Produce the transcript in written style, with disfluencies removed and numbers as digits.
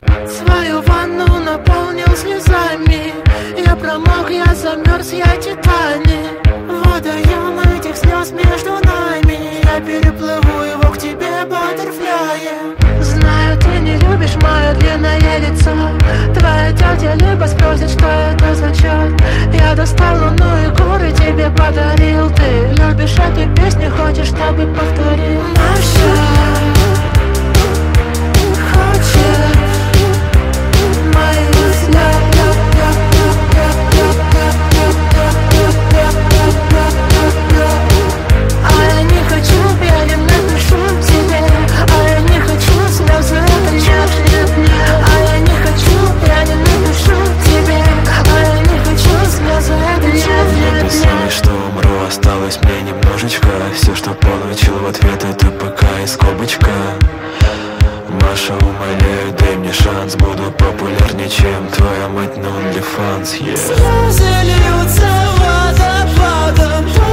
Свою ванну наполнил слезами. Я промок, я замерз, я Титаник. Водоем этих слез между нами. Я переплыву его к тебе, баттерфляе. Знаю, ты не любишь мое длинное лицо. Твоя тетя либо спросит, что это означает. Я достал луну и горы тебе подарил. Ты любишь эту песню, хочешь, чтобы повторил. Маша хочет мои взгляды. А я не хочу, я не напишу тебе. А я не хочу слезы, это нет. А я не хочу, я не напишу тебе. А я не хочу слезы, это нет. Написали, что умру, осталось мне немножечко. Все, что получил в ответ, это ПК и скобочка. Маша, умоляю, дай мне шанс. Буду популярнее, чем твоя мать на OnlyFans, yeah. Слезы льются водопадом.